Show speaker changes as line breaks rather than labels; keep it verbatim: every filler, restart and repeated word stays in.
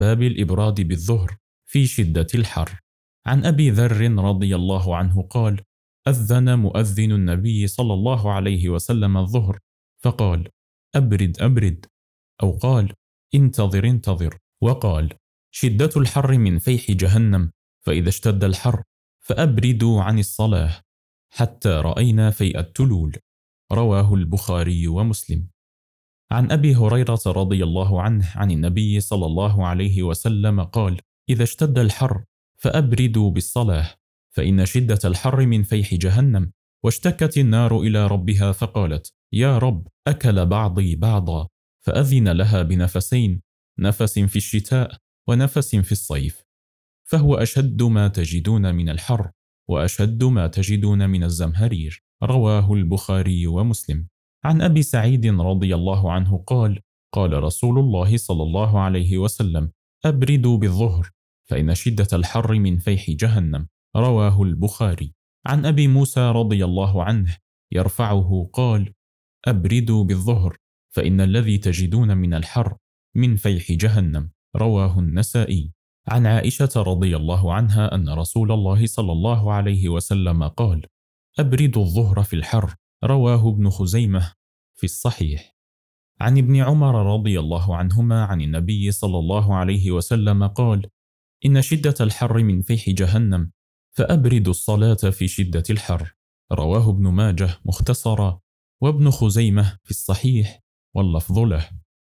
باب الإبراد بالظهر في شدة الحر. عن أبي ذر رضي الله عنه قال: أذن مؤذن النبي صلى الله عليه وسلم الظهر فقال: أبرد أبرد، أو قال: انتظر انتظر، وقال: شدة الحر من فيح جهنم، فإذا اشتد الحر فأبردوا عن الصلاة حتى رأينا فيء التلول. رواه البخاري ومسلم. عن أبي هريرة رضي الله عنه عن النبي صلى الله عليه وسلم قال: إذا اشتد الحر فأبردوا بالصلاة، فإن شدة الحر من فيح جهنم. واشتكت النار إلى ربها فقالت: يا رب، أكل بعضي بعضا، فأذن لها بنفسين، نفس في الشتاء ونفس في الصيف، فهو أشد ما تجدون من الحر وأشد ما تجدون من الزمهرير. رواه البخاري ومسلم. عن أبي سعيد رضي الله عنه قال: قال رسول الله صلى الله عليه وسلم: أبردوا بالظهر، فإن شدة الحر من فيح جهنم. رواه البخاري. عن أبي موسى رضي الله عنه يرفعه قال: أبردوا بالظهر، فإن الذي تجدون من الحر من فيح جهنم. رواه النسائي. عن عائشة رضي الله عنها أن رسول الله صلى الله عليه وسلم قال: أبردوا الظهر في الحر. رواه ابن خزيمة في الصحيح. عن ابن عمر رضي الله عنهما عن النبي صلى الله عليه وسلم قال: إن شدة الحر من فيح جهنم، فأبردوا الصلاة في شدة الحر. رواه ابن ماجه مختصرا، وابن خزيمة في الصحيح، واللفظ له.